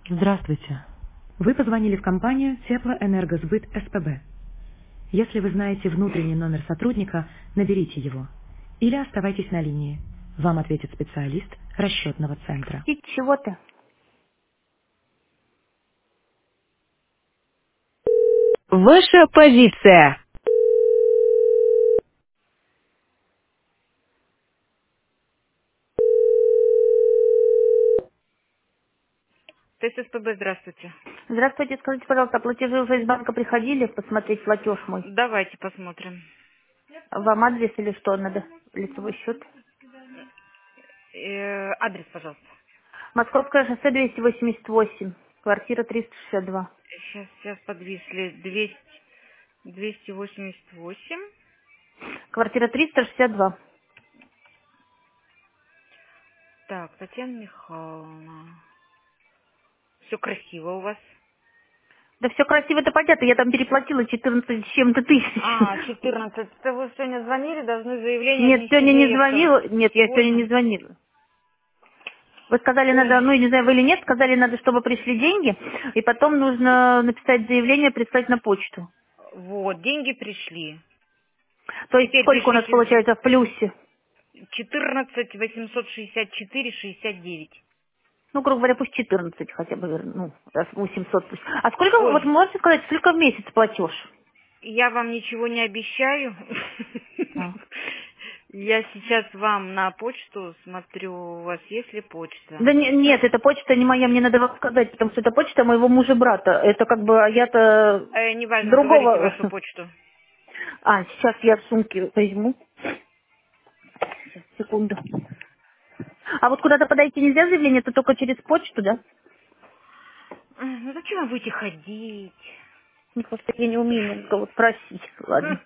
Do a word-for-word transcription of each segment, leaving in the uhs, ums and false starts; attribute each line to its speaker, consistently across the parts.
Speaker 1: Здравствуйте. Вы позвонили в компанию Теплоэнергосбыт СПБ. Если вы знаете внутренний номер сотрудника, наберите его. Или оставайтесь на линии. Вам ответит специалист расчетного центра.
Speaker 2: И чего-то.
Speaker 3: Ваша позиция.
Speaker 4: Т С С П Б, здравствуйте.
Speaker 2: Здравствуйте, скажите, пожалуйста, платежи уже из банка приходили посмотреть платеж мой?
Speaker 4: Давайте посмотрим.
Speaker 2: Вам адрес или что надо? Лицевой счет?
Speaker 4: Э, адрес, пожалуйста.
Speaker 2: Московское шоссе двести восемьдесят восемь, квартира триста шестьдесят два.
Speaker 4: Сейчас, сейчас подвисли. двести, двести восемьдесят восемь.
Speaker 2: Квартира триста шестьдесят два.
Speaker 4: Так, Татьяна Михайловна. Все красиво у вас.
Speaker 2: Да все красиво, это понятно, я там переплатила четырнадцать с чем-то тысяч.
Speaker 4: А, четырнадцать. Это вы сегодня звонили, должны заявление
Speaker 2: Нет,
Speaker 4: внести
Speaker 2: сегодня не
Speaker 4: заявка.
Speaker 2: звонила, нет, я сегодня не
Speaker 4: Сегодня?
Speaker 2: звонила. Вы сказали, надо,
Speaker 4: Ой,
Speaker 2: ну, не знаю, вы или нет, сказали, надо, чтобы пришли деньги, и потом нужно написать заявление, прислать на почту.
Speaker 4: вот, деньги пришли.
Speaker 2: То есть
Speaker 4: Теперь
Speaker 2: сколько у нас
Speaker 4: пишите
Speaker 2: получается в плюсе?
Speaker 4: четырнадцать восемьсот шестьдесят четыре шестьдесят девять.
Speaker 2: Ну, грубо говоря, пусть четырнадцать хотя бы, вер- ну, раз восемьсот пусть. А сколько, вот
Speaker 4: Ой,
Speaker 2: можете сказать, сколько в месяц платеж?
Speaker 4: я вам ничего не обещаю.
Speaker 2: А.
Speaker 4: Я сейчас вам на почту смотрю, у вас есть ли почта?
Speaker 2: Да не- нет, эта почта не моя, мне надо вам сказать, потому что это почта моего мужа-брата. Это как бы, а я-то
Speaker 4: Э,
Speaker 2: с
Speaker 4: неважно, говорите
Speaker 2: другого...
Speaker 4: вашу почту.
Speaker 2: А, сейчас я в сумке возьму. Сейчас, секунду. А вот куда-то подойти нельзя заявление, это только через почту, да?
Speaker 4: Ай, ну зачем вы будете ходить?
Speaker 2: Ну, просто я не умею много вот просить, ладно.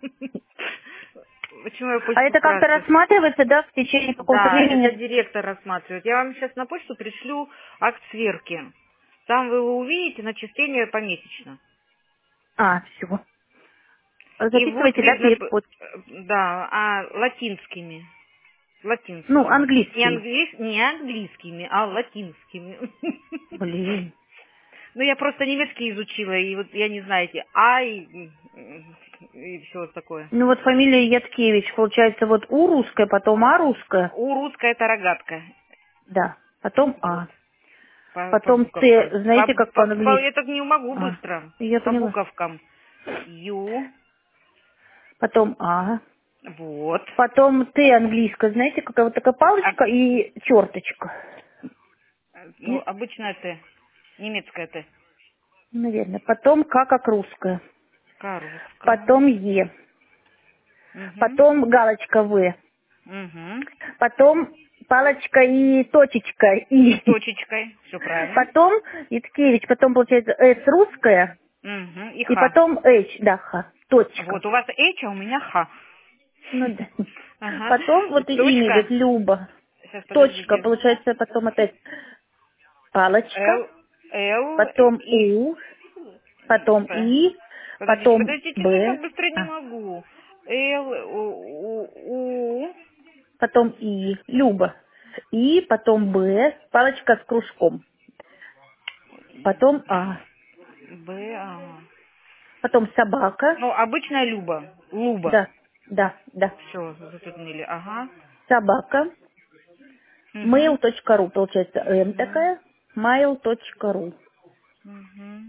Speaker 4: Почему я
Speaker 2: А
Speaker 4: почту
Speaker 2: это как-то
Speaker 4: спрашиваю?
Speaker 2: рассматривается, да, в течение какого-то
Speaker 4: Да, это
Speaker 2: времени?
Speaker 4: директор рассматривает. Я вам сейчас на почту пришлю акт сверки. Там вы его увидите, начисление помесячно.
Speaker 2: А, все.
Speaker 4: И будет
Speaker 2: Записывайте, да,
Speaker 4: видно,
Speaker 2: перед
Speaker 4: п-
Speaker 2: почтой.
Speaker 4: да, а латинскими.
Speaker 2: Ну,
Speaker 4: Латинскими. Не,
Speaker 2: английскими.
Speaker 4: английс- не английскими, а латинскими.
Speaker 2: Блин.
Speaker 4: Ну, я просто немецкий изучила, и вот я не знаю, эти «а» и, и все вот такое.
Speaker 2: Ну вот фамилия Яткевич, получается, вот У русская, потом А русская,
Speaker 4: У русская это рогатка.
Speaker 2: да, потом
Speaker 4: Вот.
Speaker 2: А.
Speaker 4: По, по
Speaker 2: Потом Т,
Speaker 4: буковкам. По,
Speaker 2: знаете, как
Speaker 4: по- по-
Speaker 2: по-английски?
Speaker 4: я так не могу
Speaker 2: А,
Speaker 4: быстро.
Speaker 2: я
Speaker 4: По
Speaker 2: поняла.
Speaker 4: буковкам. Ю.
Speaker 2: Потом А.
Speaker 4: Вот.
Speaker 2: Потом Т английская, знаете, какая вот такая
Speaker 4: А,
Speaker 2: палочка и черточка.
Speaker 4: ну,
Speaker 2: Нет?
Speaker 4: обычно это немецкая Т.
Speaker 2: Наверное. Потом К как русская.
Speaker 4: К русская.
Speaker 2: Потом Е.
Speaker 4: Угу.
Speaker 2: Потом галочка В.
Speaker 4: Угу.
Speaker 2: Потом палочка и точечка
Speaker 4: И
Speaker 2: И.
Speaker 4: точечкой. Все правильно.
Speaker 2: Потом Иткевич, потом получается С русская,
Speaker 4: Угу. И
Speaker 2: и
Speaker 4: Х.
Speaker 2: потом H, да, Х, точка.
Speaker 4: Вот у вас H, а у меня Х.
Speaker 2: Ну да.
Speaker 4: Ага.
Speaker 2: Потом вот и имя
Speaker 4: Точка.
Speaker 2: идет Люба.
Speaker 4: Сейчас,
Speaker 2: Точка,
Speaker 4: подождите.
Speaker 2: получается потом опять палочка,
Speaker 4: Л, Л,
Speaker 2: потом
Speaker 4: И.
Speaker 2: У, потом
Speaker 4: П.
Speaker 2: И,
Speaker 4: Подождите,
Speaker 2: потом
Speaker 4: подождите, я
Speaker 2: Б,
Speaker 4: так быстро не
Speaker 2: а,
Speaker 4: могу. Л, У, У, У,
Speaker 2: потом И, Люба. И, потом Б, палочка с кружком. Потом А,
Speaker 4: Б, ага.
Speaker 2: потом собака,
Speaker 4: Ну, обычная Люба. Луба.
Speaker 2: да, да, да,
Speaker 4: Все, затруднили. Ага.
Speaker 2: собака,
Speaker 4: Угу.
Speaker 2: mail.ru, получается, М
Speaker 4: Угу.
Speaker 2: такая, mail.ru.
Speaker 4: Угу.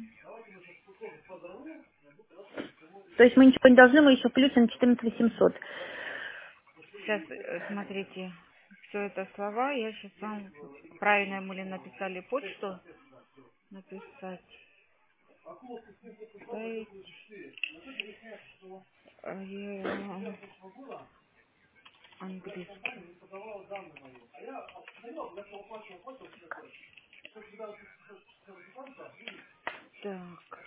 Speaker 2: То есть мы ничего не должны, мы еще плюсим четырнадцать восемьсот.
Speaker 4: Сейчас, э, смотрите, все это слова. Я сейчас вам правильно мы ли написали почту. Написать. Ставить. э, я- Английский. Так.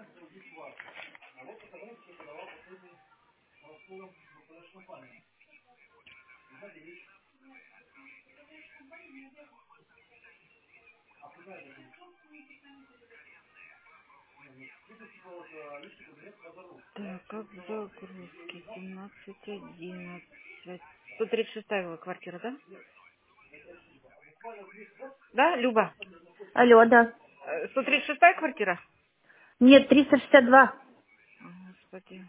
Speaker 4: Так, как загрузки? семнадцать одиннадцать. сто тридцать шестая квартира, да? Да, Люба?
Speaker 2: Алло, да.
Speaker 4: сто тридцать шестая квартира?
Speaker 2: Нет, триста шестьдесят два.
Speaker 4: О, Господи.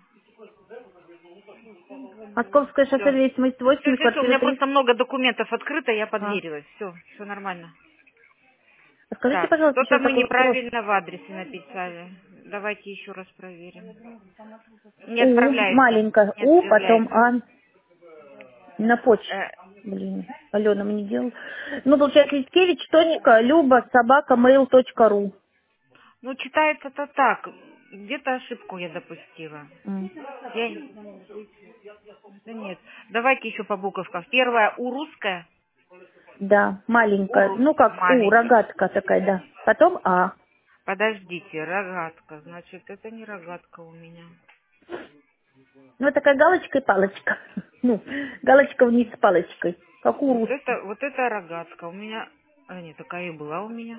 Speaker 2: Московское шоссе
Speaker 4: Все.
Speaker 2: двести восемьдесят
Speaker 4: Все,
Speaker 2: восемь,
Speaker 4: все, все. У
Speaker 2: квартира
Speaker 4: меня
Speaker 2: три.
Speaker 4: просто много документов открыто, я
Speaker 2: А.
Speaker 4: подверилась. Все, все нормально.
Speaker 2: Скажите,
Speaker 4: Так,
Speaker 2: пожалуйста,
Speaker 4: что-то
Speaker 2: еще
Speaker 4: мы
Speaker 2: такой вопрос.
Speaker 4: неправильно в адресе написали. Давайте еще раз проверим. Не
Speaker 2: У,
Speaker 4: отправляется.
Speaker 2: маленькая,
Speaker 4: Не
Speaker 2: У, потом
Speaker 4: отправляется.
Speaker 2: А на почту.
Speaker 4: Э,
Speaker 2: Блин, Алена, мы не делаем. Ну, получается, Литкевич, Тоника, Люба, собака, mail точка ру.
Speaker 4: ну, читается-то так. Где-то ошибку я допустила.
Speaker 2: М.
Speaker 4: Я... Да нет. Давайте еще по буковкам. Первая У русская.
Speaker 2: Да,
Speaker 4: У
Speaker 2: маленькая. Ну,
Speaker 4: русская.
Speaker 2: как У,
Speaker 4: Маленькая.
Speaker 2: рогатка такая, да. Потом А.
Speaker 4: Подождите, рогатка. Значит, это не рогатка у меня.
Speaker 2: Ну, такая галочка и палочка. Ну, галочка вниз с палочкой. Как у
Speaker 4: Вот
Speaker 2: русских.
Speaker 4: это, вот это рогатка. У меня... А, нет, такая и была у меня.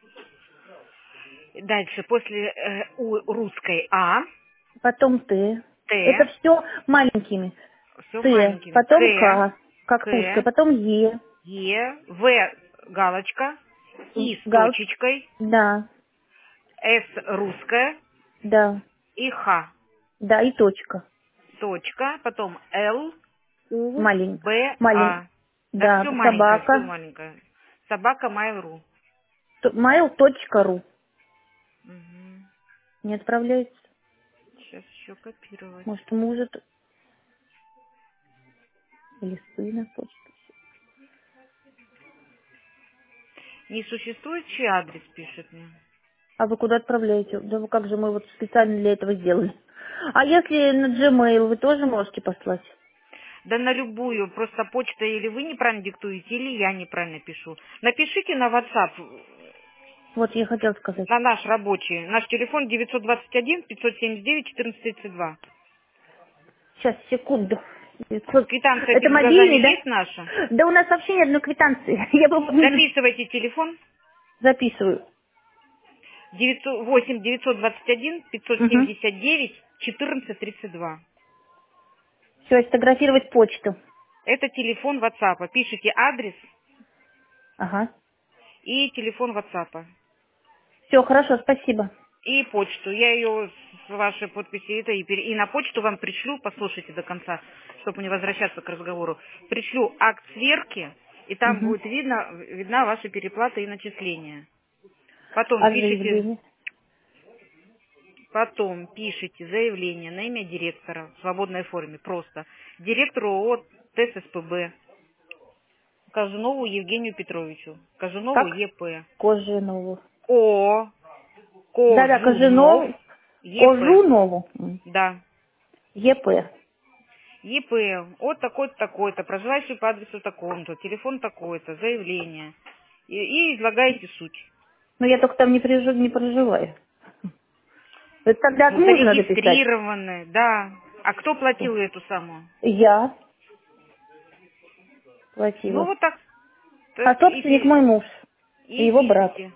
Speaker 4: Дальше, после э, у русской А,
Speaker 2: Потом Т. Это
Speaker 4: Т,
Speaker 2: все маленькими.
Speaker 4: все
Speaker 2: Т.
Speaker 4: маленькими.
Speaker 2: Потом
Speaker 4: К,
Speaker 2: К, как русская.
Speaker 4: К,
Speaker 2: Потом Е.
Speaker 4: Е, В, галочка, И с
Speaker 2: Гал.
Speaker 4: точечкой,
Speaker 2: Да,
Speaker 4: С русская
Speaker 2: да,
Speaker 4: и Х.
Speaker 2: да, и точка.
Speaker 4: Точка, потом Л, У,
Speaker 2: Маленькая.
Speaker 4: Б,
Speaker 2: Малень...
Speaker 4: А. Да,
Speaker 2: Да,
Speaker 4: все маленькое, все
Speaker 2: собака.
Speaker 4: маленькое. Собака Mail.ru.
Speaker 2: mail точка ру.
Speaker 4: Угу.
Speaker 2: Не отправляется.
Speaker 4: Сейчас еще копировать.
Speaker 2: Может, может. Или сына почту.
Speaker 4: Несуществующий адрес пишет мне.
Speaker 2: А вы куда отправляете? Да вы как же, мы вот специально для этого сделали. А если на Gmail вы тоже можете послать?
Speaker 4: Да на любую, просто почта или вы неправильно диктуете, или я неправильно пишу. Напишите на WhatsApp,
Speaker 2: Вот я хотела сказать.
Speaker 4: на наш рабочий. Наш телефон девятьсот двадцать один пятьсот семьдесят девять четырнадцать тридцать два.
Speaker 2: Сейчас, секунду. девятьсот.
Speaker 4: Квитанция
Speaker 2: Это
Speaker 4: перевозания
Speaker 2: мобильный,
Speaker 4: есть
Speaker 2: да?
Speaker 4: наша?
Speaker 2: Да у нас вообще нет одной квитанции. Я бы не
Speaker 4: Записывайте телефон
Speaker 2: записываю.
Speaker 4: девятьсот восемь девятьсот двадцать один пятьсот
Speaker 2: Угу.
Speaker 4: семьдесят девять четырнадцать тридцать два.
Speaker 2: Все, сфотографировать почту.
Speaker 4: Это телефон WhatsApp. Пишите адрес
Speaker 2: Ага.
Speaker 4: и телефон WhatsApp.
Speaker 2: Все, хорошо, спасибо.
Speaker 4: И почту. Я ее с вашей подписью это и, пере- и на почту вам пришлю, послушайте до конца, чтобы не возвращаться к разговору. Пришлю акт сверки, и там
Speaker 2: Угу.
Speaker 4: будет видно, видна ваша переплата и начисление. Потом
Speaker 2: А
Speaker 4: пишите,
Speaker 2: заявление?
Speaker 4: потом пишите заявление на имя директора в свободной форме, просто. Директору ООО ТЭС-СПБ Кожунову Евгению Петровичу. Кожунову
Speaker 2: Как?
Speaker 4: ЕП.
Speaker 2: Кожинову.
Speaker 4: О,
Speaker 2: Да-да,
Speaker 4: Кожунов
Speaker 2: Кожинов.
Speaker 4: ЕП.
Speaker 2: Кожунову. М.
Speaker 4: Да.
Speaker 2: ЕП.
Speaker 4: ЕП, от такой-то, такой-то, проживающий по адресу такому-то, телефон такой-то, заявление. И, и излагаете суть.
Speaker 2: Но я только там не, прижи- не проживаю. Это тогда от
Speaker 4: Ну,
Speaker 2: мужа надо писать.
Speaker 4: зарегистрированные, да. А кто платил эту самую?
Speaker 2: Я
Speaker 4: Ну,
Speaker 2: платила.
Speaker 4: вот так.
Speaker 2: А
Speaker 4: Так и,
Speaker 2: собственник
Speaker 4: пи-
Speaker 2: мой муж. И
Speaker 4: и
Speaker 2: его брат.
Speaker 4: пишите.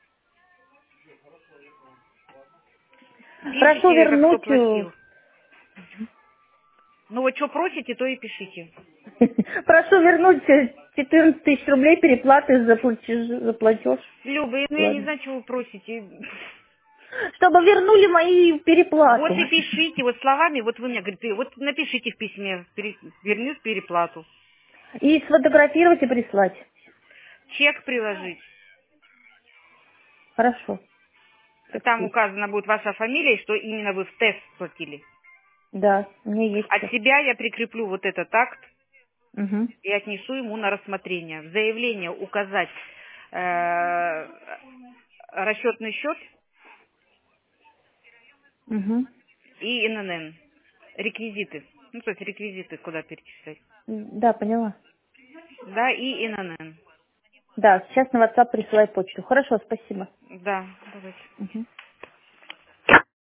Speaker 2: Прошу
Speaker 4: Пишите, как кто
Speaker 2: вернуть...
Speaker 4: платил. Ну, вот что просите, то и пишите.
Speaker 2: э, Прошу вернуть э, четырнадцать тысяч рублей переплаты за платеж. За платеж.
Speaker 4: Люба, ну я не
Speaker 2: Ладно.
Speaker 4: знаю, чего вы просите.
Speaker 2: Чтобы вернули мои
Speaker 4: Вот
Speaker 2: переплаты.
Speaker 4: и пишите, вот словами, вот вы мне говорите, вот напишите в письме, пере- вернуть переплату.
Speaker 2: И сфотографировать и прислать.
Speaker 4: Чек приложить.
Speaker 2: Хорошо. Как
Speaker 4: Там
Speaker 2: есть.
Speaker 4: указана будет ваша фамилия, и что именно вы в тест платили.
Speaker 2: Да, у меня есть
Speaker 4: От
Speaker 2: все.
Speaker 4: себя я прикреплю вот этот акт
Speaker 2: Угу.
Speaker 4: и отнесу ему на рассмотрение. В заявление указать э, расчетный счет
Speaker 2: Угу.
Speaker 4: и эн эн эн. Реквизиты. Ну, то есть реквизиты, куда перечислять.
Speaker 2: Да, поняла.
Speaker 4: Да, и эн эн эн.
Speaker 2: Да, сейчас на WhatsApp присылай почту. Хорошо, спасибо.
Speaker 4: Да, давайте.
Speaker 2: Угу.